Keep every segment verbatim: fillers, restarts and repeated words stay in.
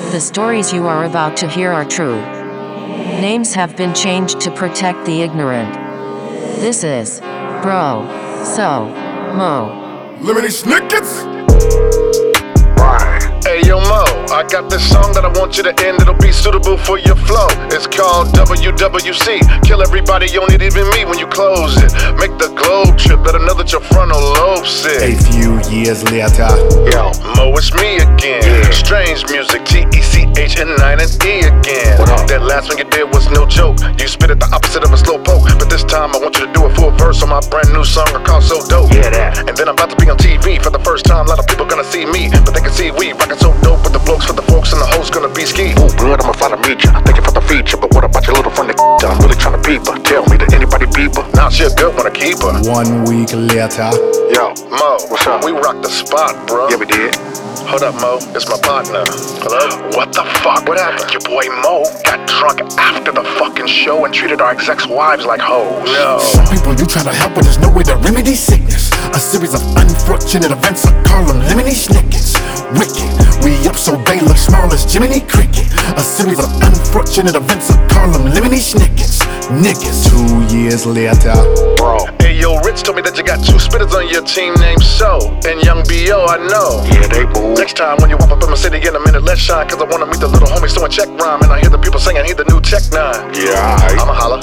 The stories you are about to hear are true. Names have been changed to protect the ignorant. This is Bro, So, Mo. Lemony Snickets! Hey yo Mo, I got this song that I want you to end. It'll be suitable for your flow. It's called W W C. Kill everybody, you don't need even me when you close it. Make the globe trip, let them know that your frontal lobe sick. A few years later, Yo, Mo, it's me again. Yeah. Strange music, T E C H and nine and E again. That last one you did was no joke. You spit it the opposite of a slow poke. But this time I want you to do a full verse on my brand new song I call So Dope. Yeah, that. And then I'm about to be on T V for the first time. A lot of people gonna see me, but they can see we rockin' so dope with the blokes for the folks and the host gonna be ski. Ooh, blood, I'ma fly to meet ya. Thank you for the feature, but what about your little friend? I'm really trying to peep her. Tell me, did anybody peep her? Nah, she a good one to keep her. one week later. Yo, Mo, what's up? We rocked the spot, bro. Yeah, we did. Hold up, Mo. It's my partner. Hello? What the fuck? What happened? Your boy Mo got drunk after the fucking show and treated our execs' wives like hoes. No. Some people you try to help, but there's no way to remedy sickness. A series of unfortunate events, I call them Lemony Snickets. Wicked, we up so they look small as Jiminy Cricket. A series of unfortunate events, I call them Lemony Snickets. Niggas. Two years later, Bro. Hey, yo, Rich told me that you got two spitters on your team named So and Young B O, I know. Yeah, they move. Next time when you walk up in my city in a minute, let's shine. Cause I wanna meet the little homie doing check rhyme. And I hear the people singing, he the new Tech Nine. Yeah, I... I'ma holla.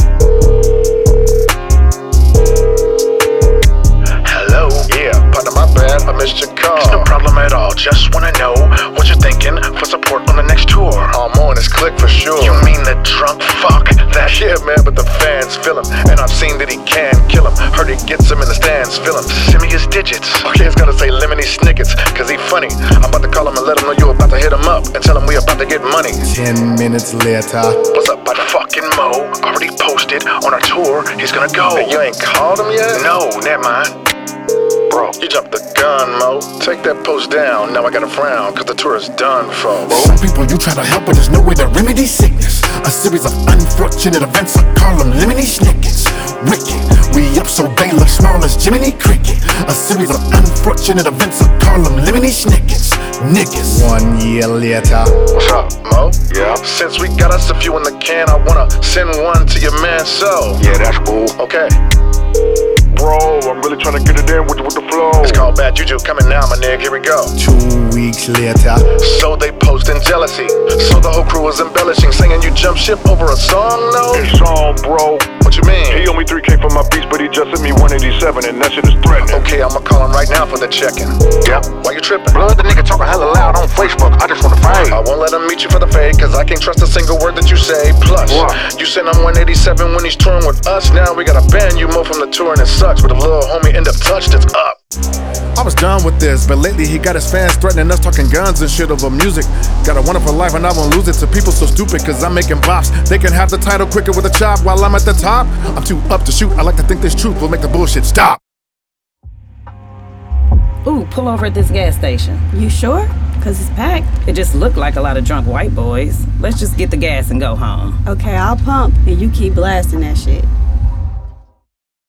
Hello? Yeah, partner, my bad, I missed your call. It's no problem at all, just wanna know what you're thinking for support on the next tour. I'm on this click for sure. You mean the drunk fuck? That shit, man, but the fans feel him. And I've seen that he can kill him. Heard he gets him in the stands, feel him. Send me his digits. Okay, it's gonna say Lemony Snickets, cause he funny. I'm about to call him and let him know you about to hit him up. And tell him we about to get money. Ten minutes later. What's up, by the fucking Mo? Already posted on our tour, he's gonna go. Hey, you ain't called him yet? No, never mind. Bro, you jumped the gun, Mo. Take that post down, now I gotta frown, cause the tour is done, folks. Some people you try to help, but there's no way to remedy sickness. A series of unfortunate events, I call them Lemony Snickets. Wicked, we up so they look small as Jiminy Cricket. A series of unfortunate events, I call them Lemony Snickets. Niggas. One year later. What's up, Mo? Yeah. Since we got us a few in the can, I wanna send one to your man, So. Yeah, that's cool. Okay. Bro, I'm really trying to get it in with, with the flow. It's called Bad Juju coming now, my nigga. Here we go. Two weeks later. So they posting jealousy. So the whole crew is embellishing, saying you jump ship over a song, no? It's on, bro. What you mean? He owe me three K for my beats, but he just sent me one eighty-seven, and that shit is threatening. Okay, I'ma call him right now for the check-in. Yep. Why you tripping? Blood, the nigga talking hella loud on Facebook. I just wanna fight. I won't let him meet you for the fade, cause I can't trust a single word that you say. Plus, what? You sent him one eighty-seven when he's touring with us. Now we gotta ban you more from the tour, and it sucks. But if little homie end up touched, it's up. I was done with this, but lately he got his fans threatening us, talking guns and shit over music. Got a wonderful life and I won't lose it to people so stupid, cause I'm making bops. They can have the title quicker with a chop while I'm at the top. I'm too up to shoot, I like to think this truth will make the bullshit stop. Ooh, pull over at this gas station. You sure? Cause it's packed. It just looked like a lot of drunk white boys. Let's just get the gas and go home. Okay, I'll pump and you keep blasting that shit.